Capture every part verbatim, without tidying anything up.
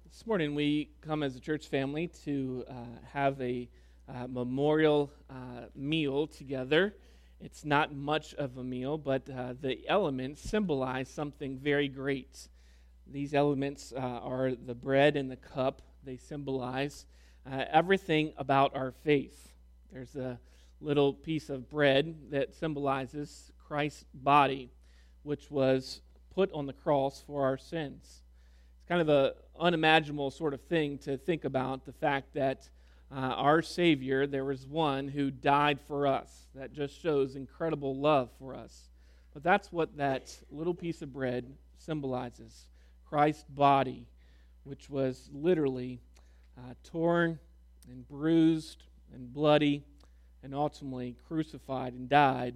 This morning we come as a church family to uh, have a uh, memorial uh, meal together. It's not much of a meal, but uh, the elements symbolize something very great. These elements uh, are the bread and the cup. They symbolize uh, everything about our faith. There's a little piece of bread that symbolizes Christ's body, which was put on the cross for our sins. It's kind of a unimaginable sort of thing to think about, the fact that uh, our Savior, there was one who died for us. That just shows incredible love for us. But that's what that little piece of bread symbolizes. Christ's body, which was literally uh, torn and bruised and bloody and ultimately crucified and died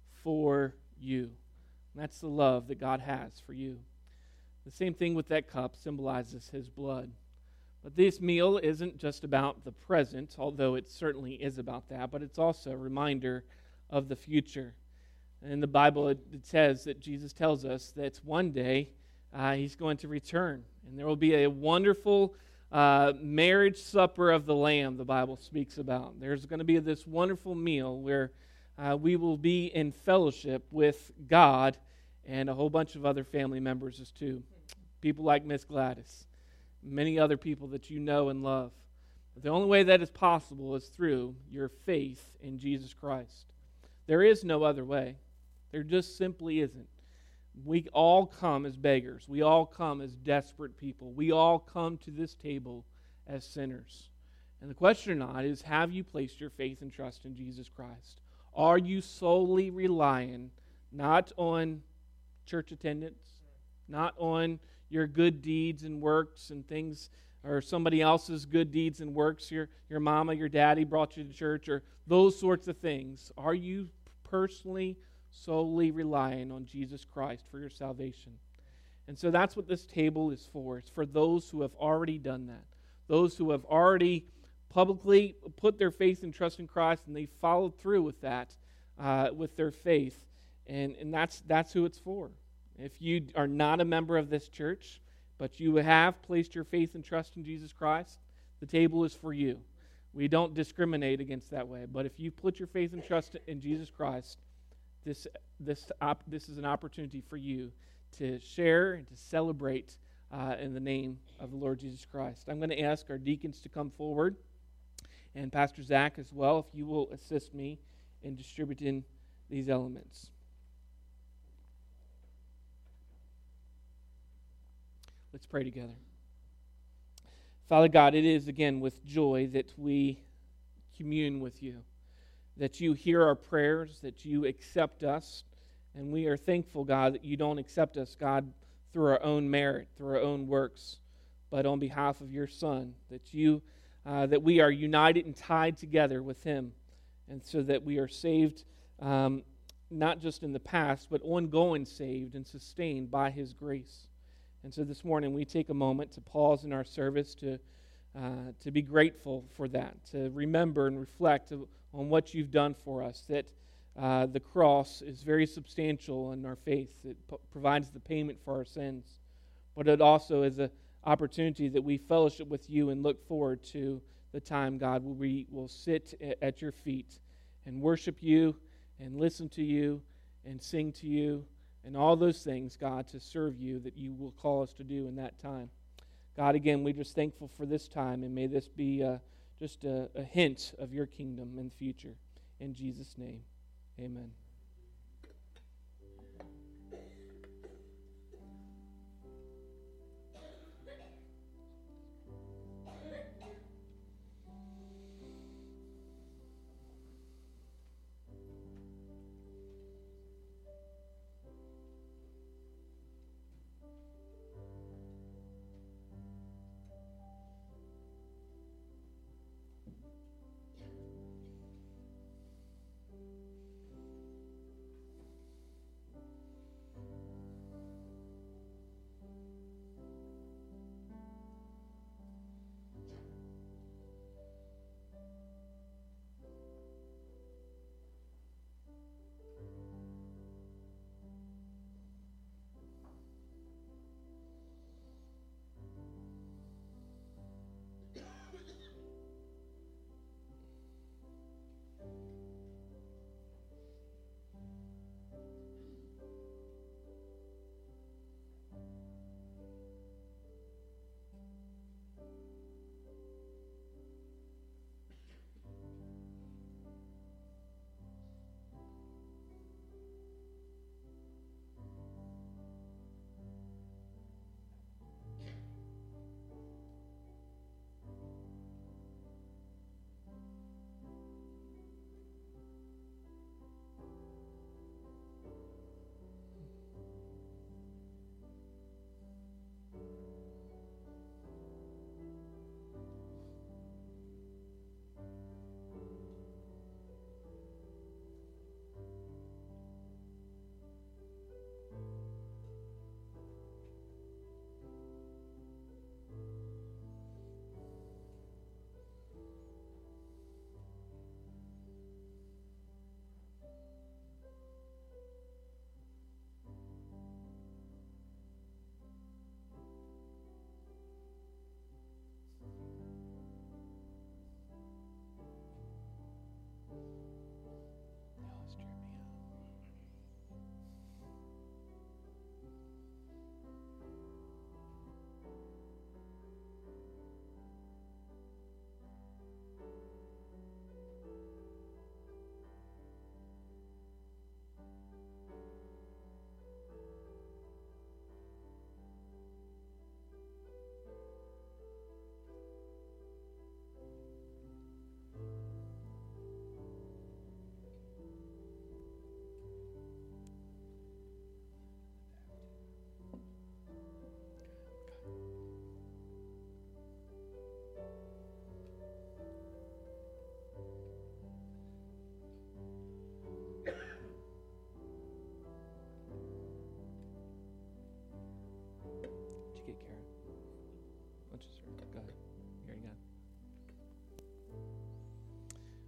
for you. And that's the love that God has for you. The same thing with that cup symbolizes His blood. But this meal isn't just about the present, although it certainly is about that, but it's also a reminder of the future. And in the Bible, it, it says that Jesus tells us that one day uh, He's going to return, and there will be a wonderful uh, marriage supper of the Lamb, the Bible speaks about. There's going to be this wonderful meal where uh, we will be in fellowship with God and a whole bunch of other family members as too. People like Miss Gladys, many other people that you know and love. But the only way that is possible is through your faith in Jesus Christ. There is no other way. There just simply isn't. We all come as beggars. We all come as desperate people. We all come to this table as sinners. And the question or not is, have you placed your faith and trust in Jesus Christ? Are you solely relying not on church attendance, not on your good deeds and works and things, or somebody else's good deeds and works, your, your mama, your daddy brought you to church, or those sorts of things? Are you personally, solely relying on Jesus Christ for your salvation? And so that's what this table is for. It's for those who have already done that, those who have already publicly put their faith and trust in Christ, and they followed through with that, uh, with their faith, and, and that's that's who it's for. If you are not a member of this church, but you have placed your faith and trust in Jesus Christ, the table is for you. We don't discriminate against that way. But if you put your faith and trust in Jesus Christ, this this op, this is an opportunity for you to share and to celebrate uh, in the name of the Lord Jesus Christ. I'm going to ask our deacons to come forward, and Pastor Zach as well, if you will assist me in distributing these elements. Let's pray together. Father God, it is again with joy that we commune with you, that you hear our prayers, that you accept us, and we are thankful, God, that you don't accept us, God, through our own merit, through our own works, but on behalf of your Son, that you, uh, that we are united and tied together with Him, and so that we are saved, um, not just in the past, but ongoing saved and sustained by His grace. And so this morning we take a moment to pause in our service to uh, to be grateful for that, to remember and reflect on what you've done for us, that uh, the cross is very substantial in our faith. It p- provides the payment for our sins, but it also is an opportunity that we fellowship with you and look forward to the time, God, where we will sit at your feet and worship you and listen to you and sing to you, and all those things, God, to serve you that you will call us to do in that time. God, again, we're just thankful for this time, and may this be uh, just a, a hint of your kingdom in the future. In Jesus' name, amen.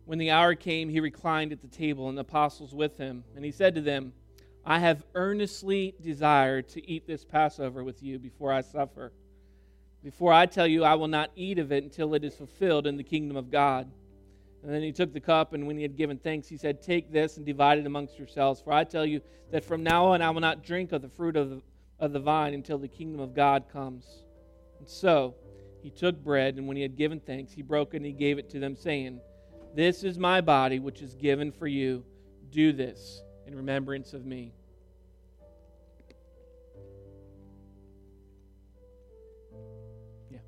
When the hour came, he reclined at the table, and the apostles with him. And he said to them, I have earnestly desired to eat this Passover with you before I suffer. Before I tell you, I will not eat of it until it is fulfilled in the kingdom of God. And then he took the cup, and when he had given thanks, he said, Take this and divide it amongst yourselves. For I tell you that from now on I will not drink of the fruit of the, of the vine until the kingdom of God comes. And so he took bread, and when he had given thanks, he broke it and he gave it to them, saying, This is my body, which is given for you. Do this in remembrance of me. Yeah.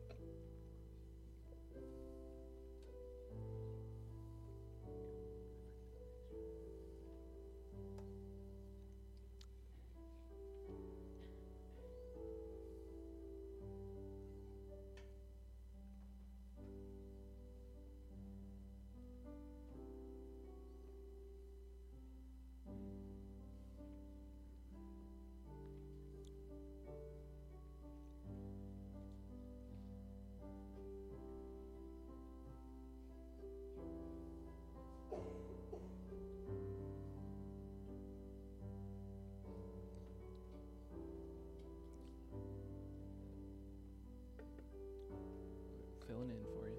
Filling in for you.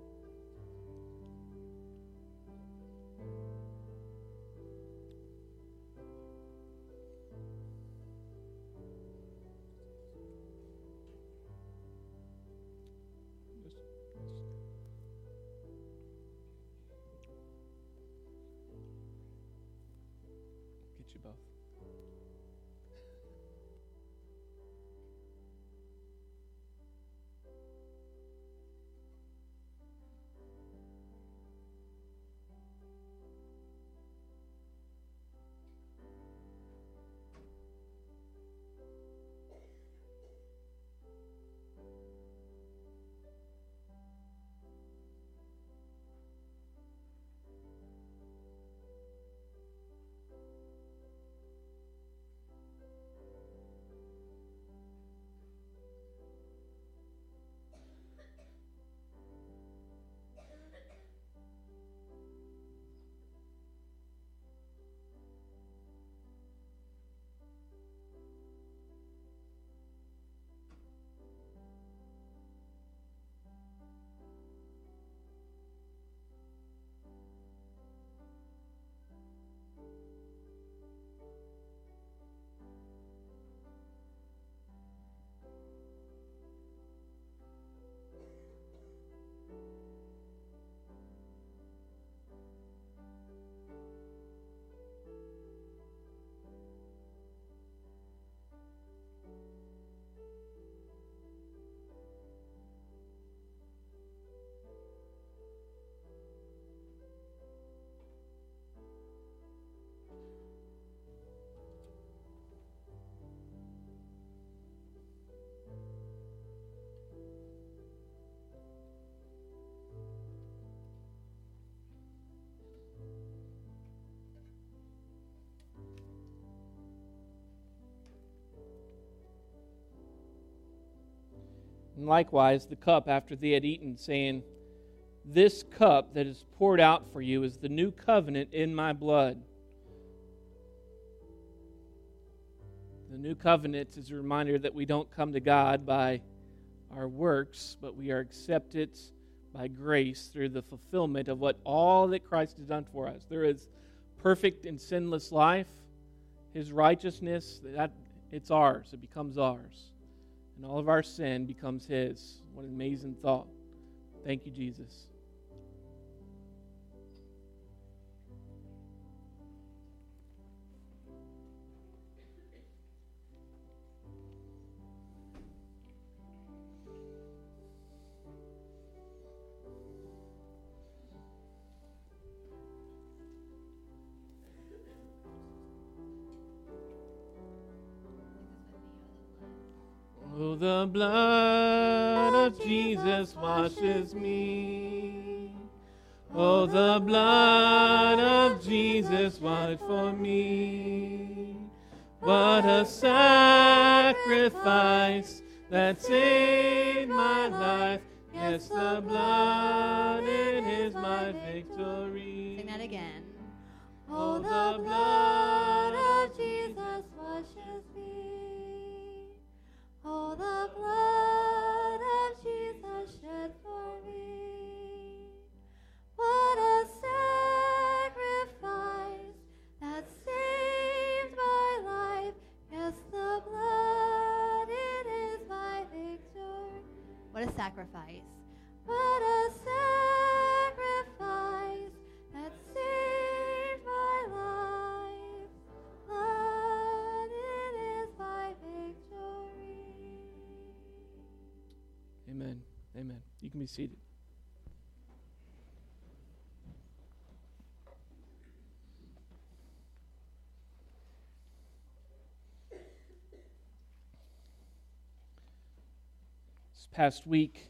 Just, just get you both. And likewise the cup after they had eaten, saying, This cup that is poured out for you is the new covenant in my blood. The new covenant is a reminder that we don't come to God by our works, but we are accepted by grace through the fulfillment of what all that Christ has done for us. There is perfect and sinless life. His righteousness, that it's ours. It becomes ours. And all of our sin becomes His. What an amazing thought. Thank you, Jesus. Oh, the blood of Jesus washes me. Oh, the blood of Jesus washed for me. What a sacrifice that saved my life. Yes, the blood, it is my victory. Sing that again. Oh, the blood of Jesus washes me. Oh, the blood of Jesus shed for me. What a sacrifice that saved my life. Yes, the blood, it is my victory. What a sacrifice. What a sacrifice that saved my life. Blood, it is my victory. Amen. Amen. You can be seated. This past week,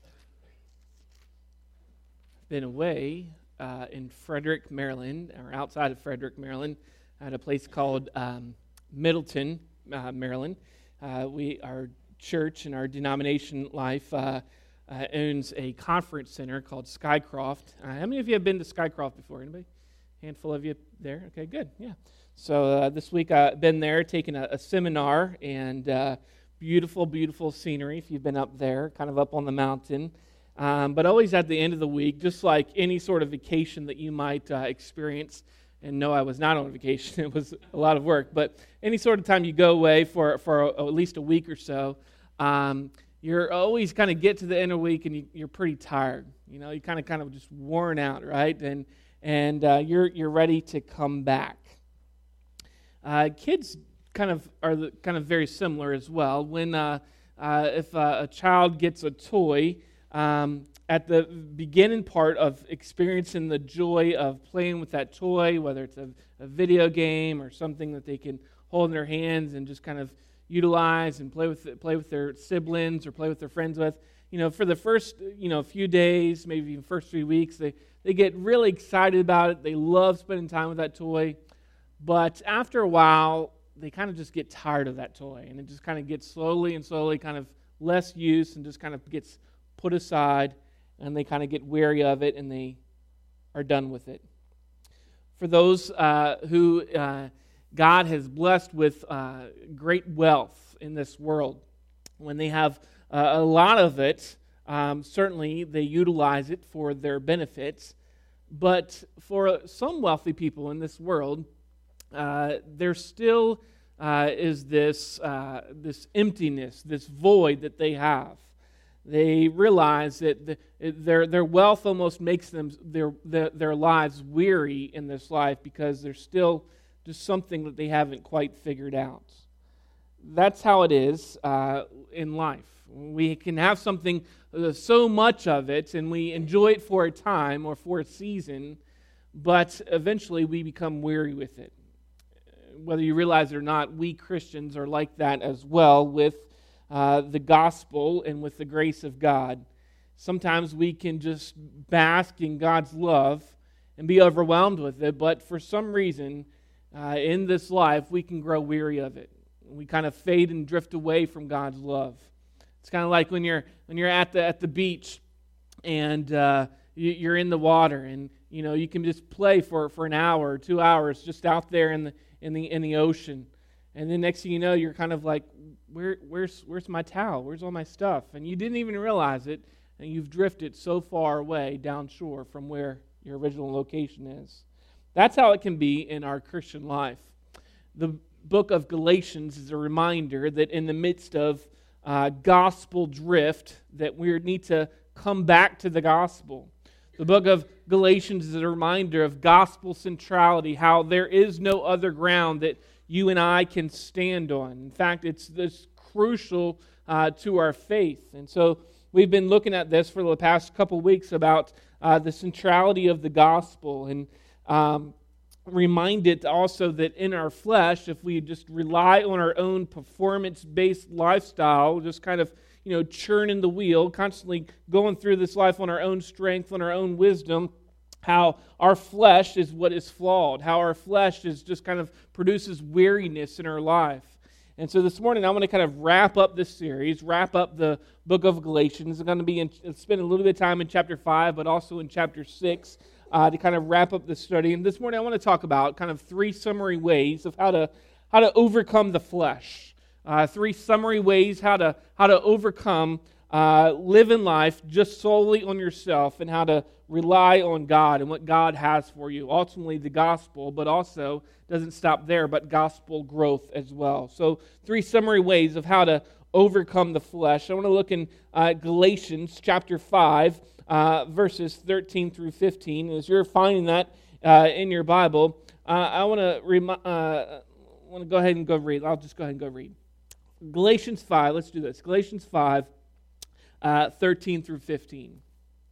I've been away uh, in Frederick, Maryland, or outside of Frederick, Maryland, at a place called um, Middleton, uh, Maryland. Uh, we, our church and our denomination life uh, uh, owns a conference center called Skycroft. Uh, how many of you have been to Skycroft before? Anybody? Handful of you there? Okay, good. Yeah. So uh, this week I've been there taking a, a seminar, and uh, beautiful, beautiful scenery if you've been up there, kind of up on the mountain. Um, but always at the end of the week, just like any sort of vacation that you might uh, experience, and no, I was not on vacation. It was a lot of work. But any sort of time you go away for, for a, at least a week or so, um, you're always kind of get to the end of the week and you, you're pretty tired. You know, you kind of kind of just worn out, right? And and uh, you're you're ready to come back. Uh, kids kind of are the, kind of very similar as well. When uh, uh, if uh, a child gets a toy, um, at the beginning part of experiencing the joy of playing with that toy, whether it's a, a video game or something that they can hold in their hands and just kind of utilize and play with play with their siblings or play with their friends with, you know, for the first you know few days, maybe even first three weeks, they they get really excited about it. They love spending time with that toy, but after a while, they kind of just get tired of that toy, and it just kind of gets slowly and slowly kind of less use and just kind of gets put aside. And they kind of get weary of it, and they are done with it. For those uh, who uh, God has blessed with uh, great wealth in this world, when they have uh, a lot of it, um, certainly they utilize it for their benefits. But for some wealthy people in this world, uh, there still uh, is this uh, this emptiness, this void that they have. They realize that the, their their wealth almost makes them their, their their lives weary in this life because there's still just something that they haven't quite figured out. That's how it is uh, in life. We can have something, uh, so much of it, and we enjoy it for a time or for a season, but eventually we become weary with it. Whether you realize it or not, we Christians are like that as well with Uh, the gospel and with the grace of God. Sometimes we can just bask in God's love and be overwhelmed with it, but for some reason uh, in this life we can grow weary of it. We kind of fade and drift away from God's love. It's kind of like when you're when you're at the at the beach and uh, you, you're in the water, and you know you can just play for, for an hour or two hours just out there in the in the in the ocean, and then next thing you know you're kind of like, Where, where's where's my towel? Where's all my stuff? And you didn't even realize it, and you've drifted so far away down shore from where your original location is. That's how it can be in our Christian life. The book of Galatians is a reminder that in the midst of uh, gospel drift, that we need to come back to the gospel. The book of Galatians is a reminder of gospel centrality, how there is no other ground that you and I can stand on. In fact, it's this crucial uh, to our faith. And so we've been looking at this for the past couple weeks about uh, the centrality of the gospel, and um, reminded also that in our flesh, if we just rely on our own performance-based lifestyle, just kind of you know churning the wheel, constantly going through this life on our own strength, on our own wisdom, how our flesh is what is flawed, how our flesh is just kind of produces weariness in our life. And so this morning I want to kind of wrap up this series, wrap up the book of Galatians. I'm going to be in, spend a little bit of time in chapter five, but also in chapter six uh, to kind of wrap up the study. And this morning I want to talk about kind of three summary ways of how to how to overcome the flesh. Uh, three summary ways how to how to overcome uh, living life just solely on yourself, and how to rely on God and what God has for you. Ultimately, the gospel, but also doesn't stop there, but gospel growth as well. So, three summary ways of how to overcome the flesh. I want to look in uh, Galatians chapter five, uh, verses thirteen through fifteen. As you're finding that uh, in your Bible, uh, I want to remi- uh, want to go ahead and go read. I'll just go ahead and go read. Galatians five, let's do this. Galatians five, uh, thirteen through fifteen.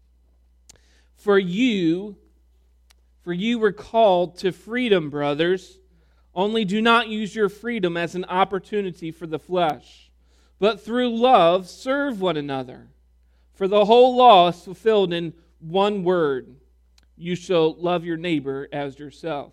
For you, for you were called to freedom, brothers. Only do not use your freedom as an opportunity for the flesh, but through love serve one another. For the whole law is fulfilled in one word: you shall love your neighbor as yourself.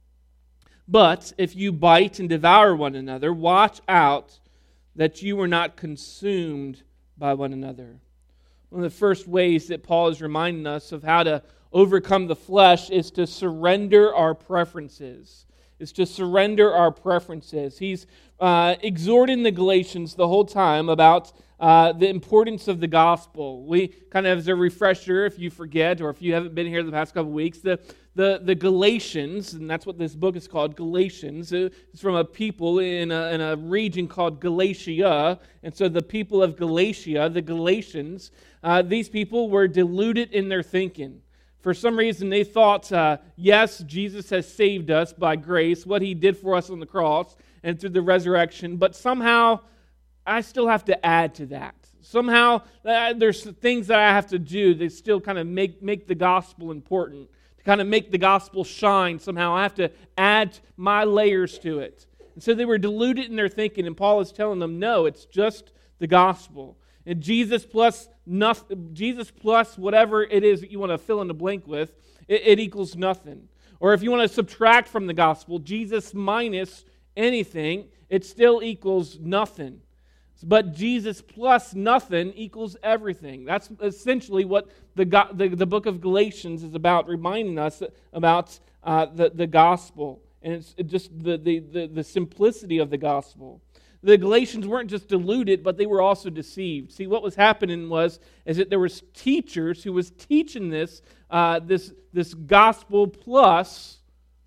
But if you bite and devour one another, watch out that you are not consumed by one another. One of the first ways that Paul is reminding us of how to overcome the flesh is to surrender our preferences. Is to surrender our preferences. He's uh, exhorting the Galatians the whole time about uh, the importance of the gospel. We kind of, as a refresher, if you forget or if you haven't been here the past couple of weeks, the, the, the Galatians, and that's what this book is called, Galatians, it's from a people in a, in a region called Galatia. And so the people of Galatia, the Galatians, uh, these people were deluded in their thinking. For some reason, they thought, uh, yes, Jesus has saved us by grace, what he did for us on the cross and through the resurrection, but somehow I still have to add to that. Somehow uh, there's things that I have to do that still kind of make, make the gospel important, to kind of make the gospel shine somehow. I have to add my layers to it. And so they were deluded in their thinking, and Paul is telling them, no, it's just the gospel. And Jesus plus nothing, Jesus plus whatever it is that you want to fill in the blank with, it, it equals nothing. Or if you want to subtract from the gospel, Jesus minus anything, it still equals nothing. But Jesus plus nothing equals everything. That's essentially what the the, the book of Galatians is about, reminding us about uh, the, the gospel. And it's just the, the, the, the simplicity of the gospel. The Galatians weren't just deluded, but they were also deceived. See, what was happening was is that there was teachers who was teaching this, uh, this, this gospel plus,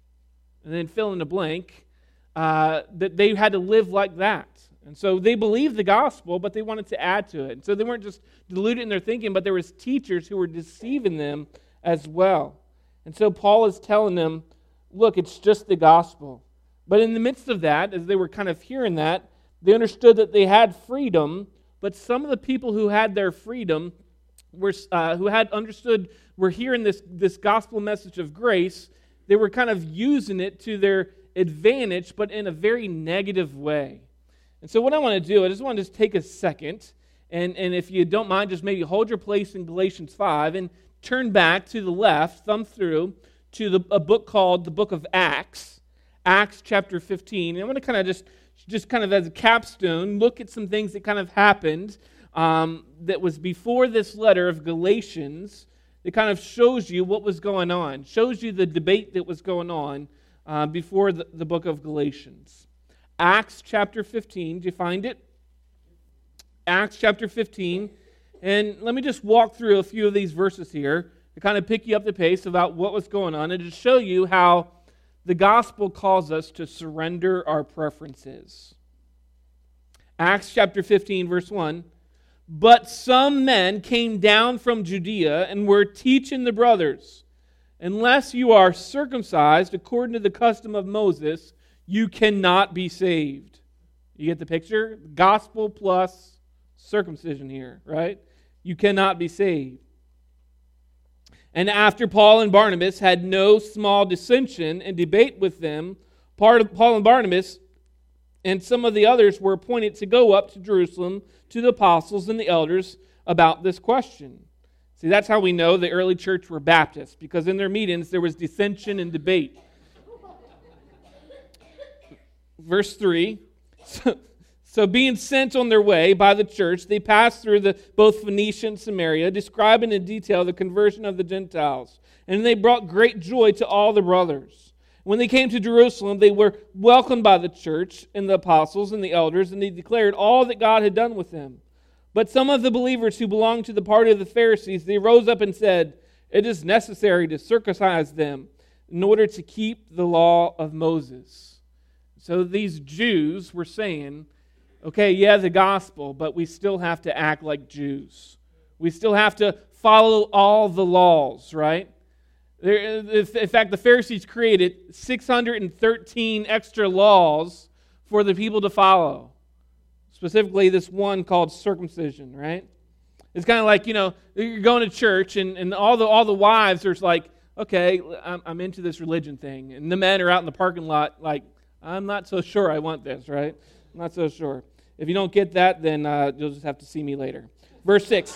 and then fill in the blank, uh, that they had to live like that. And so they believed the gospel, but they wanted to add to it. And so they weren't just deluded in their thinking, but there was teachers who were deceiving them as well. And so Paul is telling them, look, it's just the gospel. But in the midst of that, as they were kind of hearing that, they understood that they had freedom, but some of the people who had their freedom, were uh, who had understood, were hearing this, this gospel message of grace, they were kind of using it to their advantage, but in a very negative way. And so what I want to do, I just want to just take a second, and, and if you don't mind, just maybe hold your place in Galatians five and turn back to the left, thumb through, to the, a book called the book of Acts, Acts chapter fifteen. And I'm going to kind of just, just kind of as a capstone, look at some things that kind of happened um, that was before this letter of Galatians. It kind of shows you what was going on, shows you the debate that was going on uh, before the, the book of Galatians. Acts chapter fifteen, do you find it? Acts chapter fifteen. And let me just walk through a few of these verses here to kind of pick you up the pace about what was going on and to show you how the gospel calls us to surrender our preferences. Acts chapter fifteen, verse one. But some men came down from Judea and were teaching the brothers, unless you are circumcised according to the custom of Moses, you cannot be saved. You get the picture? Gospel plus circumcision here, right? You cannot be saved. And after Paul and Barnabas had no small dissension and debate with them, Paul and Barnabas and some of the others were appointed to go up to Jerusalem to the apostles and the elders about this question. See, that's how we know the early church were Baptists, because in their meetings there was dissension and debate. Verse three, So being sent on their way by the church, they passed through the, both Phoenicia and Samaria, describing in detail the conversion of the Gentiles. And they brought great joy to all the brothers. When they came to Jerusalem, they were welcomed by the church and the apostles and the elders, and they declared all that God had done with them. But some of the believers who belonged to the party of the Pharisees, they rose up and said, "It is necessary to circumcise them in order to keep the law of Moses." So these Jews were saying, okay, yeah, the gospel, but we still have to act like Jews. We still have to follow all the laws, right? There, in fact, the Pharisees created six hundred thirteen extra laws for the people to follow. Specifically, this one called circumcision, right? It's kind of like, you know, you're going to church, and, and all the all the wives are like, okay, I'm, I'm into this religion thing. And the men are out in the parking lot like, I'm not so sure I want this, right? I'm not so sure. If you don't get that, then uh, you'll just have to see me later. Verse six.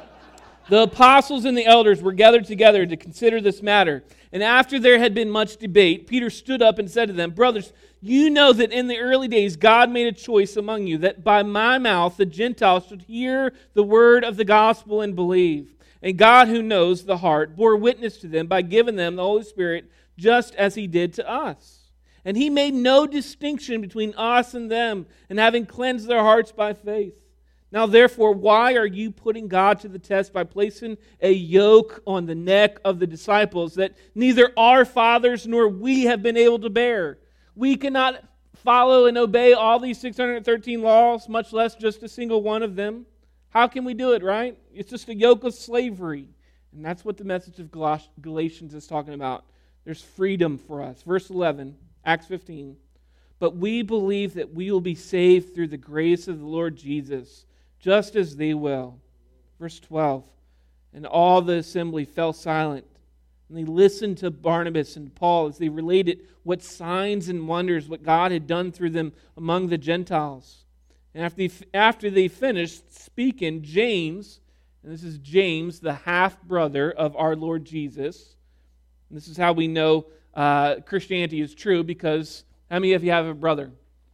The apostles and the elders were gathered together to consider this matter. And after there had been much debate, Peter stood up and said to them, "Brothers, you know that in the early days God made a choice among you, that by my mouth the Gentiles should hear the word of the gospel and believe. And God, who knows the heart, bore witness to them by giving them the Holy Spirit, just as he did to us. And he made no distinction between us and them, and having cleansed their hearts by faith. Now therefore, why are you putting God to the test by placing a yoke on the neck of the disciples that neither our fathers nor we have been able to bear? We cannot follow and obey all these six hundred thirteen laws, much less just a single one of them. How can we do it, right? It's just a yoke of slavery. And that's what the message of Galatians is talking about. There's freedom for us. Verse eleven. Acts fifteen, but we believe that we will be saved through the grace of the Lord Jesus, just as they will. Verse twelve, and all the assembly fell silent, and they listened to Barnabas and Paul as they related what signs and wonders, what God had done through them among the Gentiles. And after they, after they finished speaking, James, and this is James, the half-brother of our Lord Jesus, and this is how we know Uh, Christianity is true, because how many of you have a brother,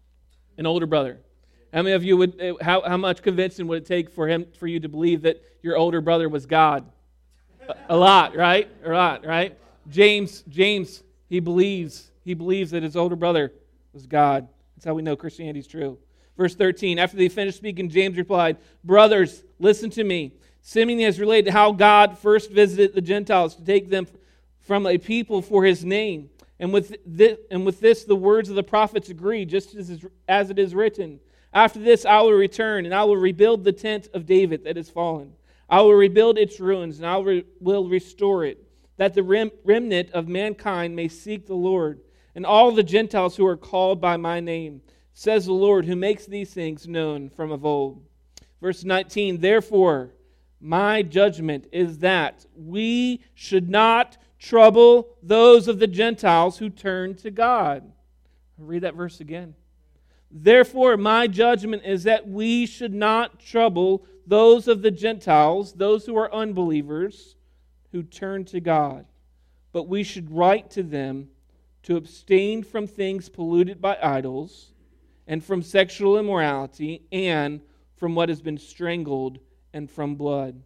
an older brother? How many of you would? How how much convincing would it take for him for you to believe that your older brother was God? A, a lot, right? A lot, right? James, James, he believes he believes that his older brother was God. That's how we know Christianity is true. Verse thirteen. After they finished speaking, James replied, "Brothers, listen to me. Simeon has related how God first visited the Gentiles to take them from a people for his name. And with this, and with this the words of the prophets agree, just as, as it is written. After this I will return, and I will rebuild the tent of David that is fallen. I will rebuild its ruins, and I will, will restore it, that the rem, remnant of mankind may seek the Lord, and all the Gentiles who are called by my name, says the Lord, who makes these things known from of old." Verse nineteen, therefore, my judgment is that we should not trouble those of the Gentiles who turn to God. I'll read that verse again. Therefore, my judgment is that we should not trouble those of the Gentiles, those who are unbelievers, who turn to God. But we should write to them to abstain from things polluted by idols, and from sexual immorality, and from what has been strangled, and from blood.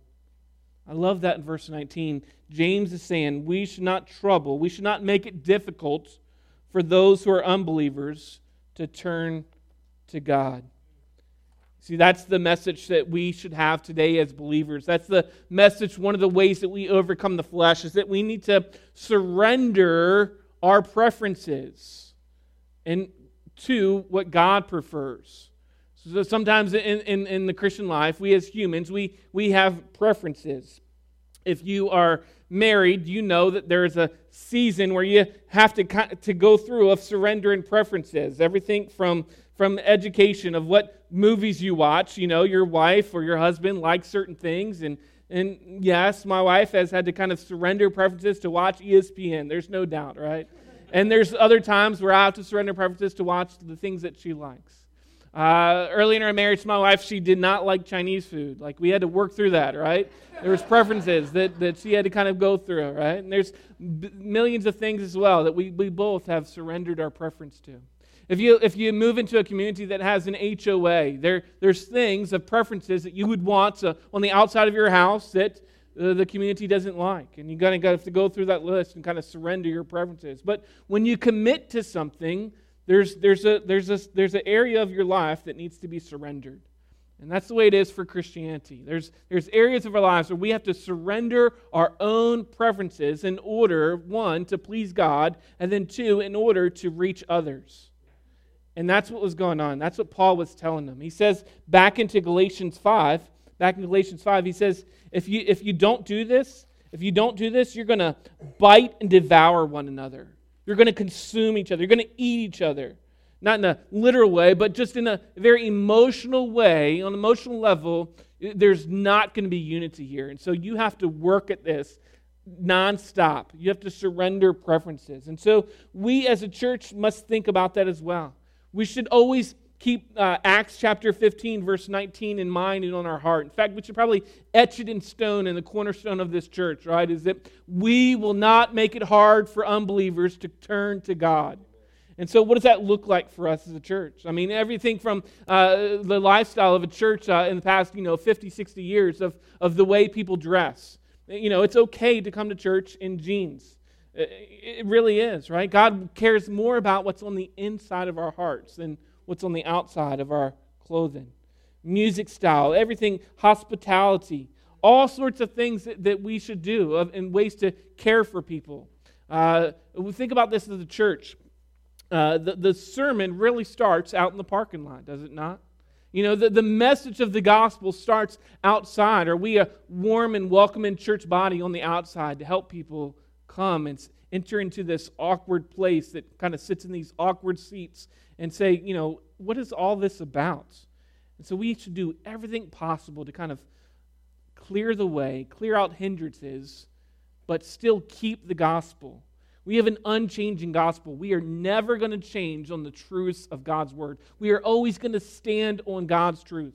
I love that in verse nineteen. James is saying we should not trouble, we should not make it difficult for those who are unbelievers to turn to God. See, that's the message that we should have today as believers. That's the message, one of the ways that we overcome the flesh, is that we need to surrender our preferences and to what God prefers. So sometimes in, in, in the Christian life, we as humans, we, we have preferences. If you are married, you know that there's a season where you have to, to go through of surrendering preferences. Everything from, from education of what movies you watch. You know, your wife or your husband likes certain things. And, and yes, my wife has had to kind of surrender preferences to watch E S P N. There's no doubt, right? And there's other times where I have to surrender preferences to watch the things that she likes. Uh, early in our marriage, my wife, she did not like Chinese food. Like, we had to work through that, right? There was preferences that, that she had to kind of go through, right? And there's b- millions of things as well that we, we both have surrendered our preference to. If you if you move into a community that has an H O A, there there's things of preferences that you would want to, on the outside of your house that uh, the community doesn't like, and you gotta have to go through that list and kind of surrender your preferences. But when you commit to something, there's there's a there's a there's an area of your life that needs to be surrendered. And that's the way it is for Christianity. There's, there's areas of our lives where we have to surrender our own preferences in order, one, to please God, and then two, in order to reach others. And that's what was going on. That's what Paul was telling them. He says back into Galatians five, back in Galatians five, he says, if you if you don't do this, if you don't do this, you're going to bite and devour one another. You're going to consume each other. You're going to eat each other. Not in a literal way, but just in a very emotional way, on an emotional level, there's not going to be unity here. And so you have to work at this nonstop. You have to surrender preferences. And so we as a church must think about that as well. We should always keep uh, Acts chapter fifteen, verse nineteen in mind and on our heart. In fact, we should probably etch it in stone in the cornerstone of this church, right? Is that we will not make it hard for unbelievers to turn to God. And so what does that look like for us as a church? I mean, everything from uh, the lifestyle of a church uh, in the past, you know, fifty, sixty years of, of the way people dress. You know, it's okay to come to church in jeans. It really is, right? God cares more about what's on the inside of our hearts than what's on the outside of our clothing. Music style, everything, hospitality, all sorts of things that, that we should do in ways to care for people. Uh, we think about this as a church. Uh, the, the sermon really starts out in the parking lot, does it not? You know, the, the message of the gospel starts outside. Are we a warm and welcoming church body on the outside to help people come and enter into this awkward place that kind of sits in these awkward seats and say, you know, what is all this about? And so we should do everything possible to kind of clear the way, clear out hindrances, but still keep the gospel. We have an unchanging gospel. We are never going to change on the truths of God's word. We are always going to stand on God's truth.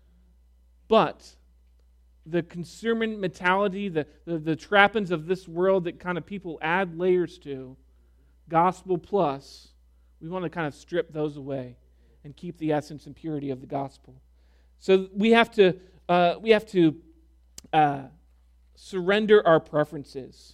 But the consumer mentality, the, the, the trappings of this world that kind of people add layers to, gospel plus, we want to kind of strip those away and keep the essence and purity of the gospel. So we have to, uh, we have to uh, surrender our preferences.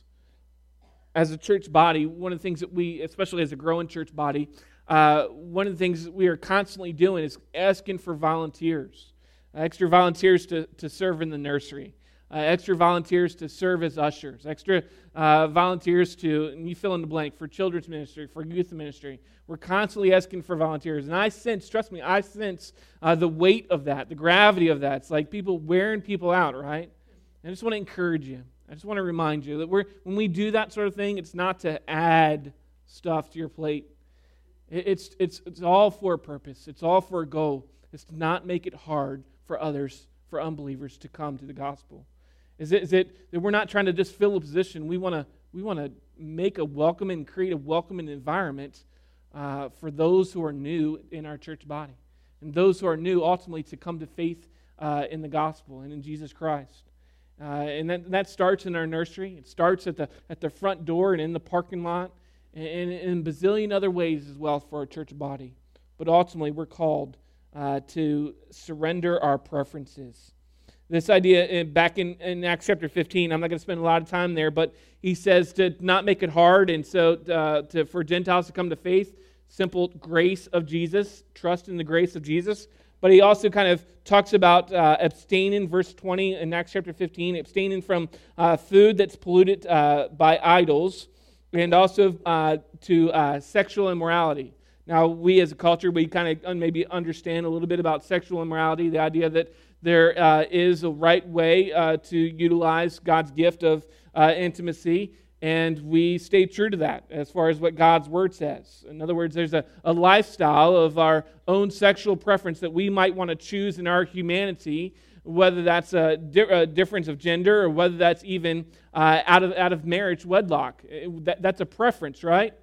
As a church body, one of the things that we, especially as a growing church body, uh, one of the things that we are constantly doing is asking for volunteers. Uh, extra volunteers to, to serve in the nursery. Uh, extra volunteers to serve as ushers. Extra uh, volunteers to, and you fill in the blank, for children's ministry, for youth ministry. We're constantly asking for volunteers. And I sense, trust me, I sense uh, the weight of that, the gravity of that. It's like people wearing people out, right? And I just want to encourage you. I just want to remind you that we're, when we do that sort of thing, it's not to add stuff to your plate. It's, it's, it's all for a purpose. It's all for a goal. It's to not make it hard for others, for unbelievers to come to the gospel. Is it, is it that we're not trying to just fill a position? We want to we want to make a welcoming, create a welcoming environment uh, for those who are new in our church body. And those who are new, ultimately, to come to faith uh, in the gospel and in Jesus Christ. Uh, and that, that starts in our nursery. It starts at the at the front door and in the parking lot, and, and in a bazillion other ways as well for our church body. But ultimately, we're called uh, to surrender our preferences. This idea, back in, in Acts chapter fifteen, I'm not going to spend a lot of time there, but he says to not make it hard, and so uh, to, for Gentiles to come to faith, simple grace of Jesus, trust in the grace of Jesus. But he also kind of talks about uh, abstaining, verse twenty in Acts chapter fifteen, abstaining from uh, food that's polluted uh, by idols, and also uh, to uh, sexual immorality. Now, we as a culture, we kind of maybe understand a little bit about sexual immorality, the idea that there uh, is a right way uh, to utilize God's gift of uh, intimacy, and we stay true to that as far as what God's Word says. In other words, there's a, a lifestyle of our own sexual preference that we might want to choose in our humanity, whether that's a, di- a difference of gender or whether that's even uh, out of out of marriage wedlock. It, that, that's a preference, right?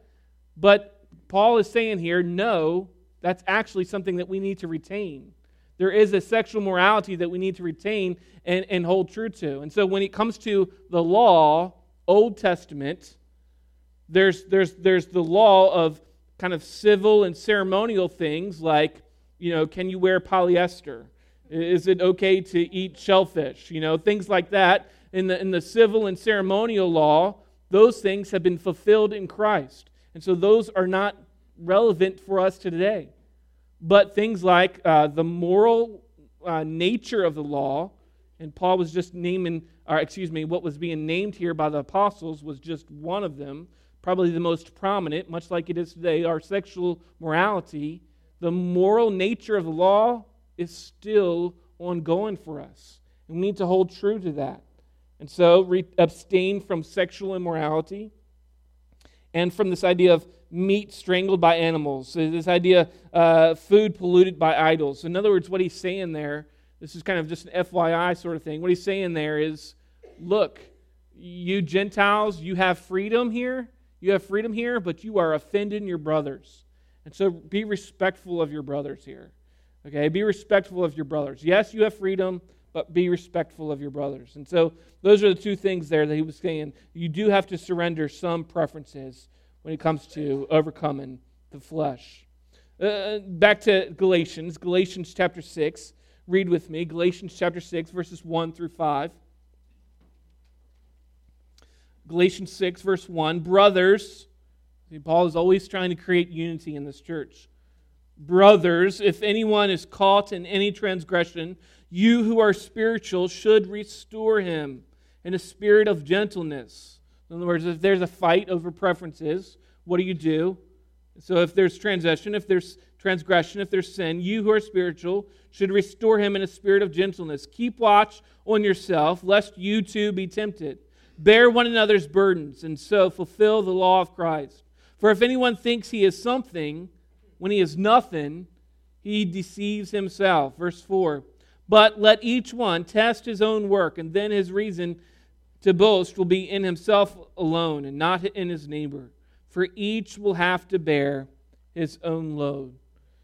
But Paul is saying here, no, that's actually something that we need to retain. There is a sexual morality that we need to retain and, and hold true to. And so when it comes to the law, Old Testament, there's there's there's the law of kind of civil and ceremonial things like, you know, can you wear polyester? Is it okay to eat shellfish? You know, things like that. In the, in the civil and ceremonial law, those things have been fulfilled in Christ. And so those are not relevant for us today. But things like uh, the moral uh, nature of the law, and Paul was just naming, or excuse me, what was being named here by the apostles was just one of them, probably the most prominent, much like it is today, our sexual morality. The moral nature of the law is still ongoing for us. And we need to hold true to that. And so re- abstain from sexual immorality and from this idea of meat strangled by animals, so this idea uh, food polluted by idols. In other words, what he's saying there, this is kind of just an F Y I sort of thing. What he's saying there is, look, you Gentiles, you have freedom here. You have freedom here, but you are offending your brothers. And so be respectful of your brothers here. Okay, be respectful of your brothers. Yes, you have freedom, but be respectful of your brothers. And so those are the two things there that he was saying. You do have to surrender some preferences when it comes to overcoming the flesh. Uh, back to Galatians, Galatians chapter six. Read with me, Galatians chapter six, verses one through five. Galatians six, verse one. Brothers, see, Paul is always trying to create unity in this church. Brothers, if anyone is caught in any transgression, you who are spiritual should restore him in a spirit of gentleness. In other words, if there's a fight over preferences, what do you do? So if there's transgression, if there's transgression, if there's sin, you who are spiritual should restore him in a spirit of gentleness. Keep watch on yourself, lest you too be tempted. Bear one another's burdens, and so fulfill the law of Christ. For if anyone thinks he is something, when he is nothing, he deceives himself. Verse four. But let each one test his own work, and then his reason to boast will be in himself alone and not in his neighbor. For each will have to bear his own load.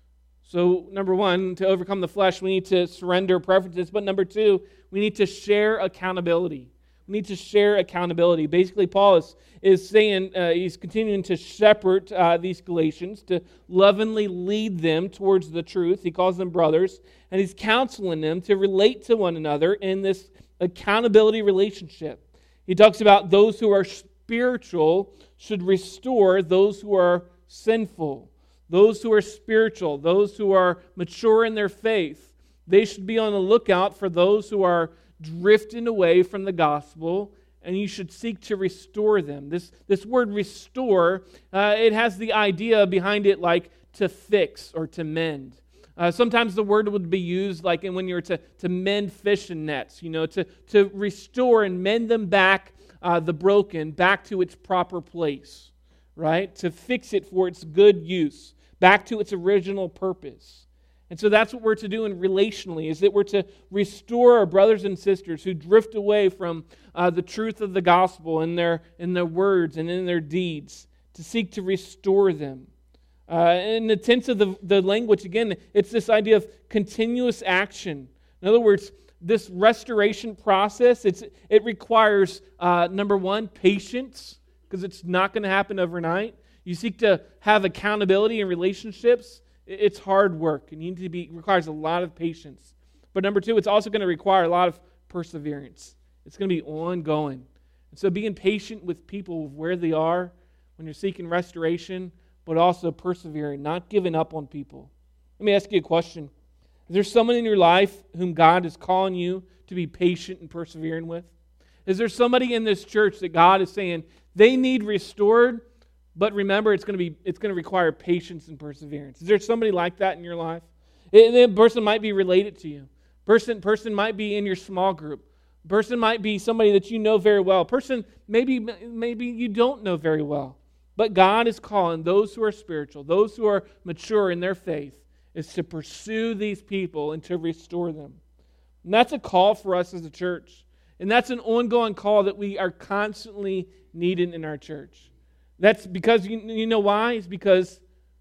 So, number one, to overcome the flesh, we need to surrender preferences. But number two, we need to share accountability. We need to share accountability. Basically, Paul is, is saying, uh, he's continuing to shepherd uh, these Galatians, to lovingly lead them towards the truth. He calls them brothers, and he's counseling them to relate to one another in this accountability relationship. He talks about those who are spiritual should restore those who are sinful. Those who are spiritual, those who are mature in their faith, they should be on the lookout for those who are drifting away from the gospel, and you should seek to restore them. This, this word restore, uh, it has the idea behind it like to fix or to mend. Uh, sometimes the word would be used like in when you're to, to mend fishing nets, you know, to, to restore and mend them back, uh, the broken, back to its proper place, right? To fix it for its good use, back to its original purpose. And so that's what we're to do in relationally, is that we're to restore our brothers and sisters who drift away from uh, the truth of the gospel in their, in their words and in their deeds, to seek to restore them. Uh, in the tense of the, the language, again, it's this idea of continuous action. In other words, this restoration process, it's, it requires, uh, number one, patience, because it's not going to happen overnight. You seek to have accountability in relationships. It's hard work, and you need to be, it requires a lot of patience. But number two, it's also going to require a lot of perseverance. It's going to be ongoing. And so being patient with people where they are when you're seeking restoration, but also persevering, not giving up on people. Let me ask you a question. Is there someone in your life whom God is calling you to be patient and persevering with? Is there somebody in this church that God is saying they need restored, but remember, it's going to be it's going to require patience and perseverance? Is there somebody like that in your life? The person might be related to you. Person person might be in your small group. Person might be somebody that you know very well. Person maybe maybe you don't know very well. But God is calling those who are spiritual, those who are mature in their faith, is to pursue these people and to restore them. And that's a call for us as a church. And that's an ongoing call that we are constantly needing in our church. That's because, you, you know why? It's because,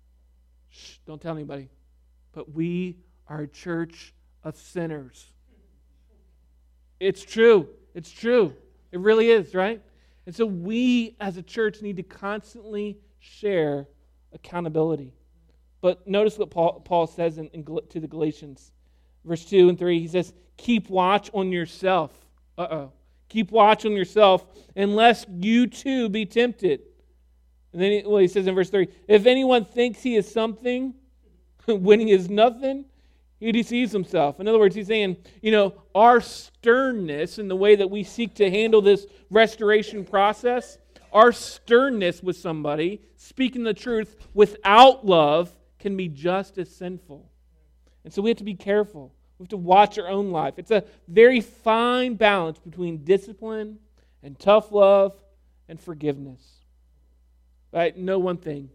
shh, don't tell anybody, but we are a church of sinners. It's true. It's true. It really is, right? And so we as a church need to constantly share accountability. But notice what Paul, Paul says in, in, to the Galatians. Verse two and three, he says, keep watch on yourself. Uh-oh. Keep watch on yourself, unless you too be tempted. And then he, well, he says in verse three, if anyone thinks he is something when he is nothing, he deceives himself. In other words, he's saying, you know, our sternness in the way that we seek to handle this restoration process, our sternness with somebody, speaking the truth without love, can be just as sinful. And so we have to be careful. We have to watch our own life. It's a very fine balance between discipline and tough love and forgiveness. Right? Know one thing.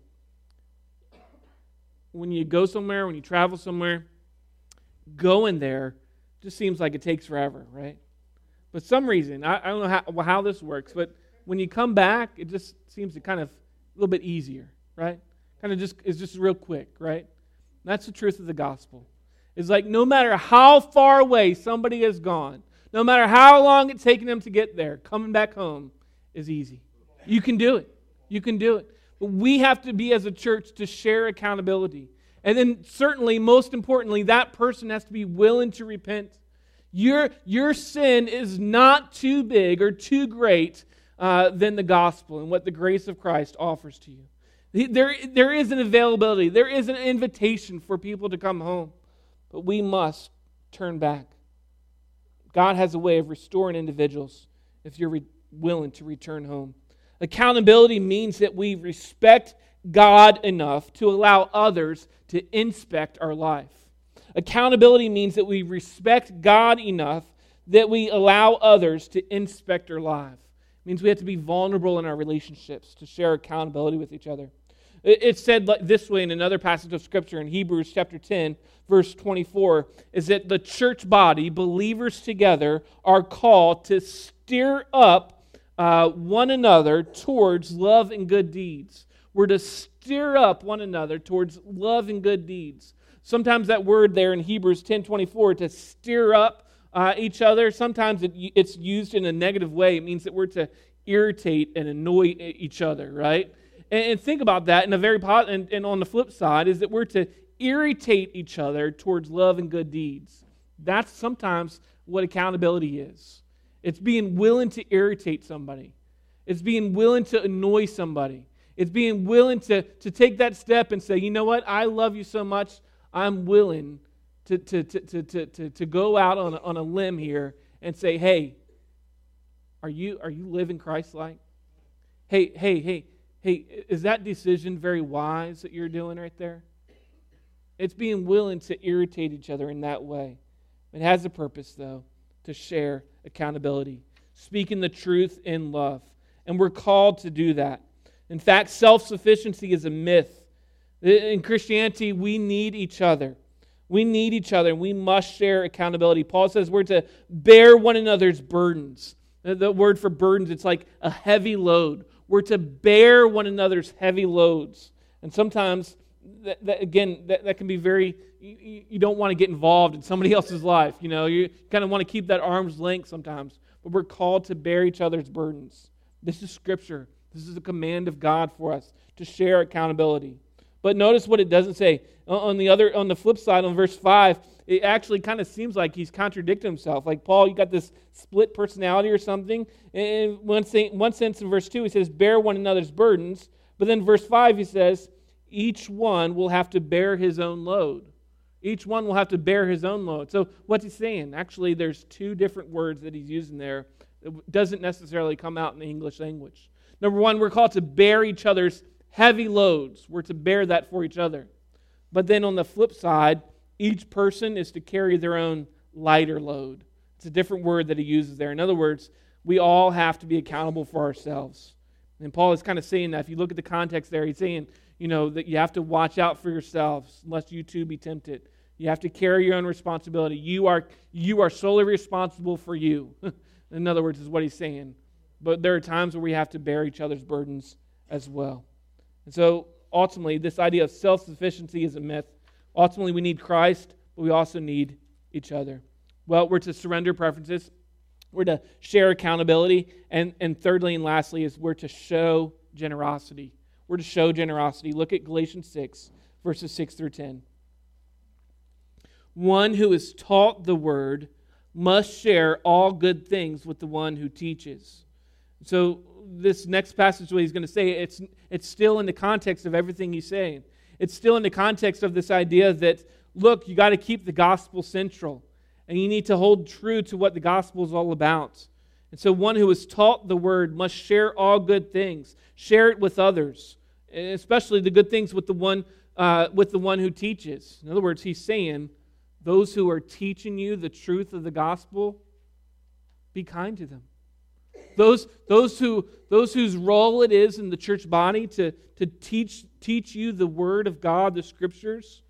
When you go somewhere, when you travel somewhere, going there just seems like it takes forever, right? But some reason, I, I don't know how, how this works, but when you come back, it just seems to kind of a little bit easier, right? Kind of just, it's just real quick, right? And that's the truth of the gospel. It's like no matter how far away somebody has gone, no matter how long it's taken them to get there, coming back home is easy. You can do it. You can do it. But we have to be, as a church, to share accountability. And then certainly, most importantly, that person has to be willing to repent. Your, your sin is not too big or too great uh, than the gospel and what the grace of Christ offers to you. There, there is an availability. There is an invitation for people to come home. But we must turn back. God has a way of restoring individuals if you're re- willing to return home. Accountability means that we respect God enough to allow others to inspect our life. Accountability means that we respect God enough that we allow others to inspect our life. It means we have to be vulnerable in our relationships to share accountability with each other. It's said this way in another passage of Scripture in Hebrews chapter ten, verse twenty-four, is that the church body, believers together, are called to stir up uh, one another towards love and good deeds. We're to stir up one another towards love and good deeds. Sometimes that word there in Hebrews ten twenty-four, to stir up uh, each other, sometimes it, it's used in a negative way. It means that we're to irritate and annoy each other, right? And think about that in a very positive, and, and on the flip side is that we're to irritate each other towards love and good deeds. That's sometimes what accountability is. It's being willing to irritate somebody. It's being willing to annoy somebody. It's being willing to, to take that step and say, you know what, I love you so much, I'm willing to, to, to, to, to, to, to go out on a, on a limb here and say, hey, are you, are you living Christ-like? Hey, hey, hey. Hey, is that decision very wise that you're doing right there? It's being willing to irritate each other in that way. It has a purpose, though, to share accountability, speaking the truth in love. And we're called to do that. In fact, self-sufficiency is a myth. In Christianity, we need each other. We need each other, and we must share accountability. Paul says we're to bear one another's burdens. The word for burdens, it's like a heavy load. We're to bear one another's heavy loads. And sometimes, that, that, again, that, that can be very, you, you don't want to get involved in somebody else's life. You know, you kind of want to keep that arm's length sometimes. But we're called to bear each other's burdens. This is Scripture. This is a command of God for us to share accountability. But notice what it doesn't say. On the other, on the flip side, on verse five, it actually kind of seems like he's contradicting himself. Like, Paul, you got this split personality or something. In one, one sense in verse two, he says, bear one another's burdens. But then verse five, he says, each one will have to bear his own load. Each one will have to bear his own load. So what's he saying? Actually, there's two different words that he's using there. It doesn't necessarily come out in the English language. Number one, we're called to bear each other's heavy loads. We're to bear that for each other. But then on the flip side, each person is to carry their own lighter load. It's a different word that he uses there. In other words, we all have to be accountable for ourselves. And Paul is kind of saying that. If you look at the context there, he's saying, you know, that you have to watch out for yourselves, lest you too be tempted. You have to carry your own responsibility. You are, you are solely responsible for you. In other words, is what he's saying. But there are times where we have to bear each other's burdens as well. And so, ultimately, this idea of self-sufficiency is a myth. Ultimately, we need Christ, but we also need each other. Well, we're to surrender preferences. We're to share accountability. And, and thirdly and lastly is we're to show generosity. we're to show generosity. Look at Galatians six, verses six through ten. One who is taught the word must share all good things with the one who teaches. So this next passage, what he's going to say, it's it's still in the context of everything he's saying. It's still in the context of this idea that, look, you got to keep the gospel central, and you need to hold true to what the gospel is all about. And so one who is taught the word must share all good things, share it with others, especially the good things with the one uh, with the one who teaches. In other words, he's saying, those who are teaching you the truth of the gospel, be kind to them. Those, those, who, those whose role it is in the church body to, to teach, teach you the word of God, the Scriptures,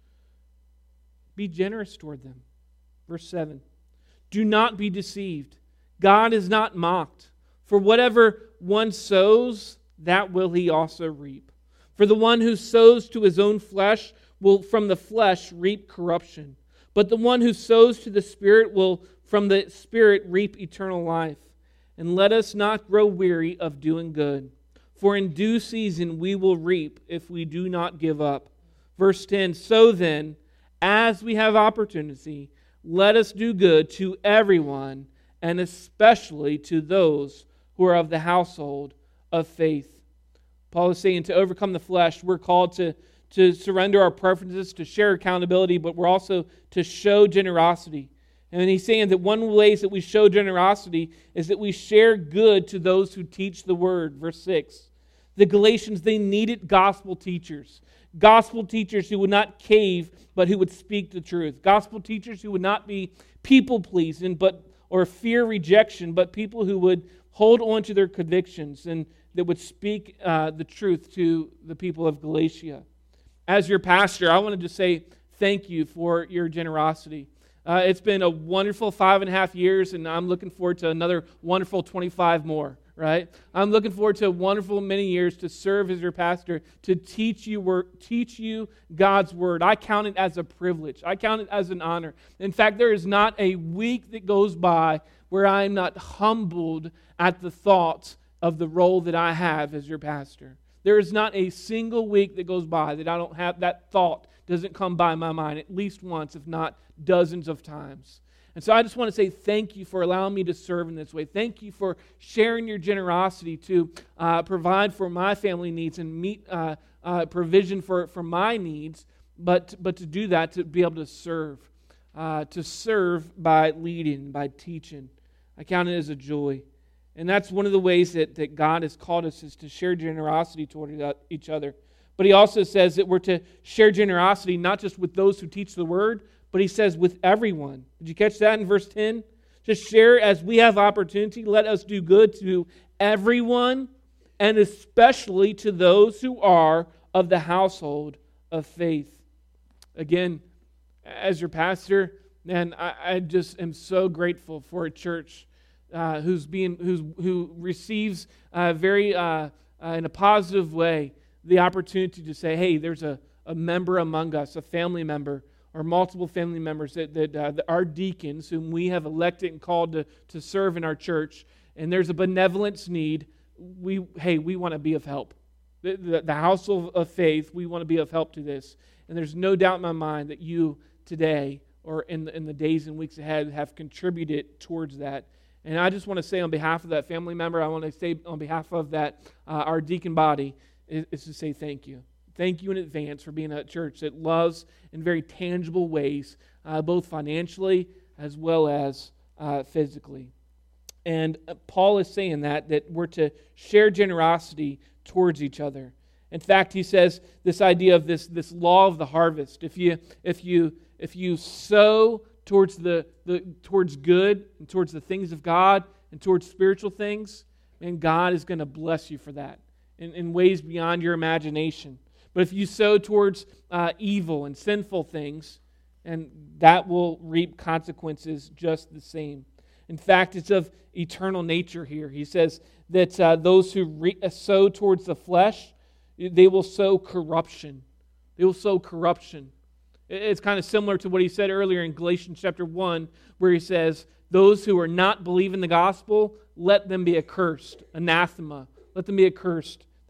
be generous toward them. Verse seven, do not be deceived. God is not mocked. For whatever one sows, that will he also reap. For the one who sows to his own flesh will from the flesh reap corruption. But the one who sows to the Spirit will from the Spirit reap eternal life. And let us not grow weary of doing good, for in due season we will reap if we do not give up. Verse ten, so then, as we have opportunity, let us do good to everyone, and especially to those who are of the household of faith. Paul is saying to overcome the flesh, we're called to to surrender our preferences, to share accountability, but we're also to show generosity. And he's saying that one of the ways that we show generosity is that we share good to those who teach the word. Verse six. The Galatians, they needed gospel teachers. Gospel teachers who would not cave, but who would speak the truth. Gospel teachers who would not be people-pleasing, but or fear rejection, but people who would hold on to their convictions and that would speak uh, the truth to the people of Galatia. As your pastor, I wanted to say thank you for your generosity. Uh, it's been a wonderful five and a half years, and I'm looking forward to another wonderful twenty-five more, right? I'm looking forward to wonderful many years to serve as your pastor, to teach you word, teach you God's word. I count it as a privilege. I count it as an honor. In fact, there is not a week that goes by where I am not humbled at the thought of the role that I have as your pastor. There is not a single week that goes by that I don't have that thought doesn't come by my mind at least once, if not dozens of times. And so I just want to say thank you for allowing me to serve in this way. Thank you for sharing your generosity to uh, provide for my family needs and meet uh, uh, provision for, for my needs, but, but to do that, to be able to serve, uh, to serve by leading, by teaching. I count it as a joy. And that's one of the ways that, that God has called us, is to share generosity toward each other. But he also says that we're to share generosity not just with those who teach the word, but he says with everyone. Did you catch that in verse ten? Just share as we have opportunity. Let us do good to everyone, and especially to those who are of the household of faith. Again, as your pastor, man, I, I just am so grateful for a church Uh, who's being who's who receives uh, very uh, uh, in a positive way the opportunity to say, hey, there's a, a member among us, a family member, or multiple family members that that, uh, that are deacons whom we have elected and called to to serve in our church, and there's a benevolence need. We hey, we want to be of help. The, the, the household of faith, we want to be of help to this, and there's no doubt in my mind that you today or in the, in the days and weeks ahead have contributed towards that. And I just want to say on behalf of that family member, I want to say on behalf of that uh, our deacon body, is, is to say thank you. Thank you in advance for being a church that loves in very tangible ways, uh, both financially as well as uh, physically. And uh, Paul is saying that, that we're to share generosity towards each other. In fact, he says this idea of this, this law of the harvest. If you, if you, if you sow towards the, the towards good and towards the things of God and towards spiritual things, and God is going to bless you for that in, in ways beyond your imagination. But if you sow towards uh, evil and sinful things, and that will reap consequences just the same. In fact, it's of eternal nature here. He says that uh, those who re- sow towards the flesh, they will sow corruption. They will sow corruption. It's kind of similar to what he said earlier in Galatians chapter one, where he says, those who are not believing the gospel, let them be accursed, anathema. Let them be accursed.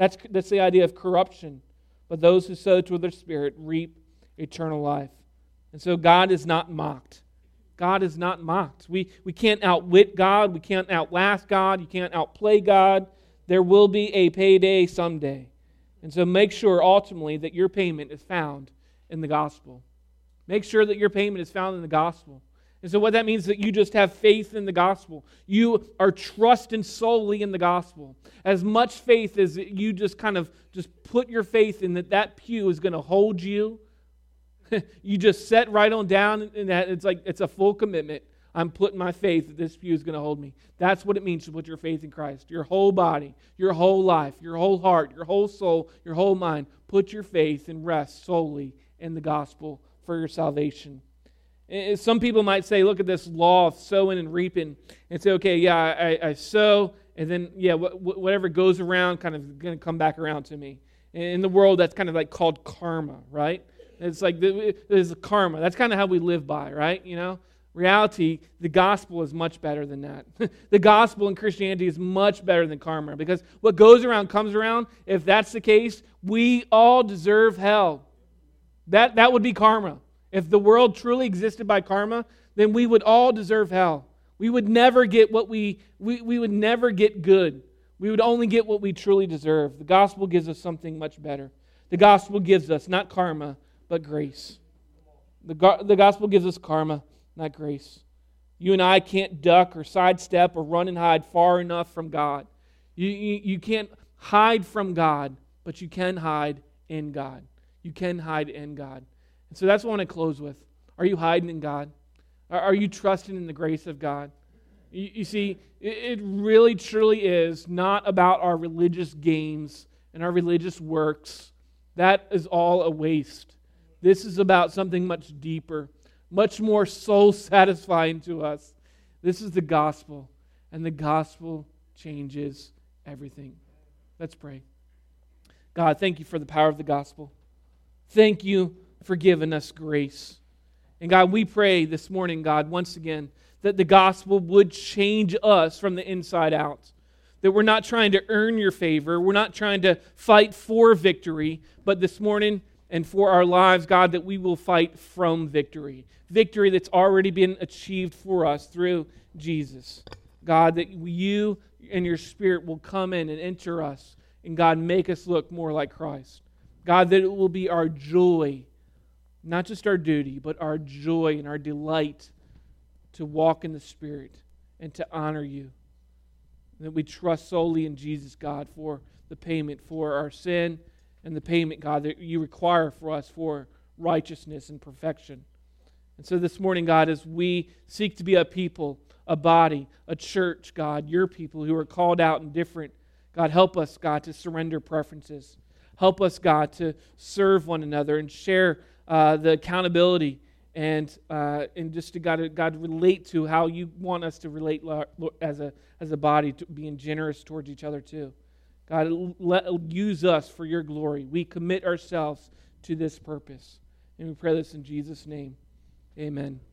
That's, that's the idea of corruption. But those who sow to their spirit reap eternal life. And so God is not mocked. God is not mocked. We, we can't outwit God. We can't outlast God. You can't outplay God. There will be a payday someday. And so make sure ultimately that your payment is found in the gospel. Make sure that your payment is found in the gospel. And so what that means is that you just have faith in the gospel. You are trusting solely in the gospel. As much faith as you just kind of just put your faith in that that pew is going to hold you. You just set right on down and that it's like it's a full commitment. I'm putting my faith that this pew is going to hold me. That's what it means to put your faith in Christ. Your whole body, your whole life, your whole heart, your whole soul, your whole mind. Put your faith and rest solely in the gospel for your salvation. Some people might say, look at this law of sowing and reaping, and say, okay, yeah, I, I sow, and then, yeah, whatever goes around kind of going to come back around to me. In the world, that's kind of like called karma, right? It's like, there's karma. That's kind of how we live by, right? You know? Reality, the gospel is much better than that. The gospel in Christianity is much better than karma, because what goes around comes around. If that's the case, we all deserve hell. That, that would be karma. If the world truly existed by karma, then we would all deserve hell. We would never get what we, we, we would never get good. We would only get what we truly deserve. The gospel gives us something much better. The gospel gives us not karma, but grace. The, go- the gospel gives us karma, not grace. You and I can't duck or sidestep or run and hide far enough from God. You, you, you can't hide from God, but you can hide in God. You can hide in God. And so that's what I want to close with. Are you hiding in God? Are, are you trusting in the grace of God? You, you see, it, it really truly is not about our religious games and our religious works. That is all a waste. This is about something much deeper, much more soul-satisfying to us. This is the gospel, and the gospel changes everything. Let's pray. God, thank you for the power of the gospel. Thank you for giving us grace. And God, we pray this morning, God, once again, that the gospel would change us from the inside out. That we're not trying to earn your favor. We're not trying to fight for victory. But this morning and for our lives, God, that we will fight from victory. Victory that's already been achieved for us through Jesus. God, that you and your Spirit will come in and enter us. And God, make us look more like Christ. God, that it will be our joy, not just our duty, but our joy and our delight to walk in the Spirit and to honor you. And that we trust solely in Jesus, God, for the payment for our sin and the payment, God, that you require for us for righteousness and perfection. And so this morning, God, as we seek to be a people, a body, a church, God, your people who are called out and different, God, help us, God, to surrender preferences. Help us, God, to serve one another and share uh, the accountability and uh, and just to God, God relate to how you want us to relate as a as a body, to being generous towards each other too. God, let, use us for your glory. We commit ourselves to this purpose. And we pray this in Jesus' name. Amen.